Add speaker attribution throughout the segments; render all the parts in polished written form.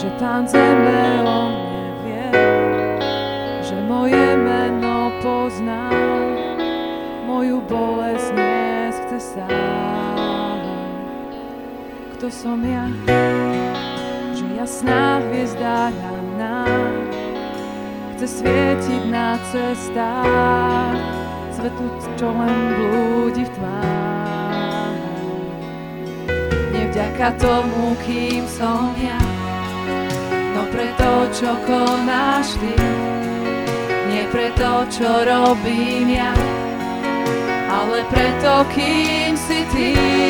Speaker 1: že Pán zeme o mne vie, že moje meno pozná, moju bolesť dnes chce sám. Kto som ja, že jasná hviezda ranná chce svietiť na cestách svetu, čo len blúdi v tmách. Nevďaka tomu, kým som ja, no pre to, čo konáš ty, nie pre to, čo robím ja, ale preto, kým si ty.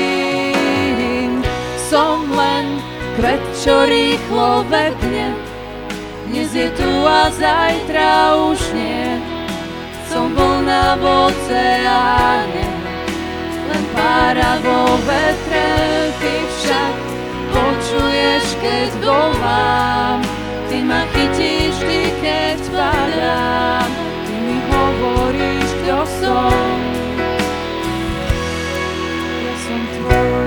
Speaker 1: Som len kvet, čo rýchlo vedne, dnes je tu a zajtra už nie. Som vlna v oceáne, len pára vo vetre. Ty však počuješ, keď volám, ty ma chytíš vždy, keď padám. Ty mi hovoríš, kto som. Ja som tvoj.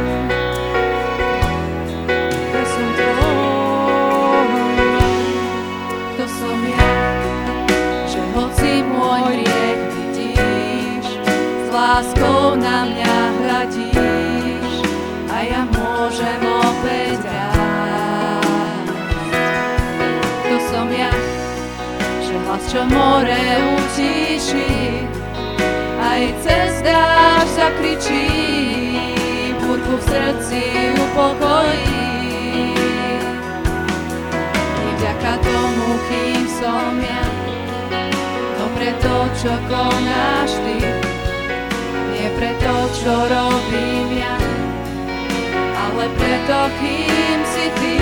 Speaker 1: Láskou na mňa hľadíš a ja môžem opäť rásť. To som ja, že hlas, čo more utíši, aj cez dážď zakričí, búrku v srdci upokojí. I vďaka tomu, kým som ja, no pre to, čo konáš ty, nie preto, čo robím ja, ale preto, kým si ty.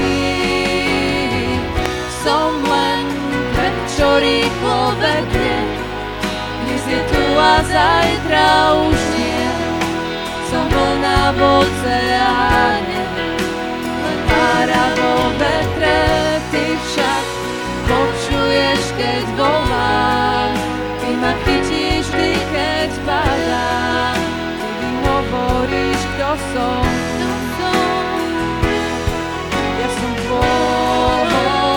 Speaker 1: Som len kvet, čo rýchlo vedne, dnes je tu a zajtra už nie. Som vlna v oceáne, len pára vo vetre. Ty však počuješ, keď volám, ty ma chytíš vždy, keď padám. Hovoríš, kto som, ja som tvoj.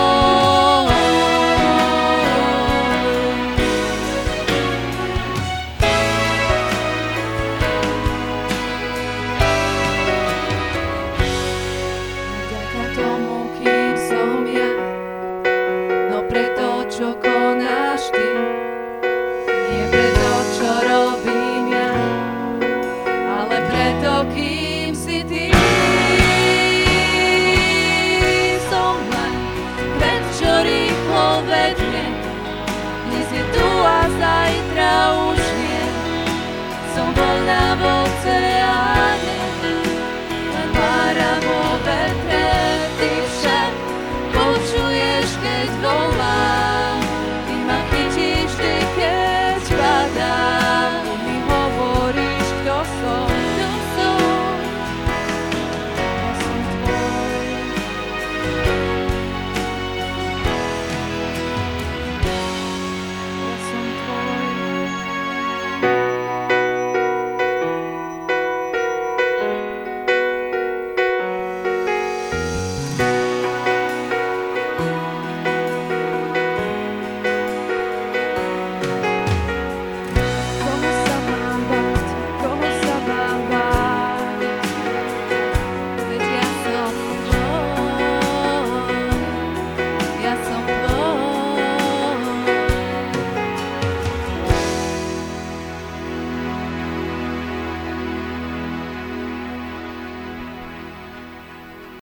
Speaker 1: Vďaka tomu, kým som ja, no pre to, čo konáš ty, nie pre to, čo robím ja, preto, kým si ty. Som len kvet, čo rýchlo vedne, dnes je tu a zajtra už nie. Som voľná v oceáne, len pára vo vetre. Ty však počuješ, keď volám, ty ma chytíš vždy, keď padám. Ty mi hovoríš, kto som.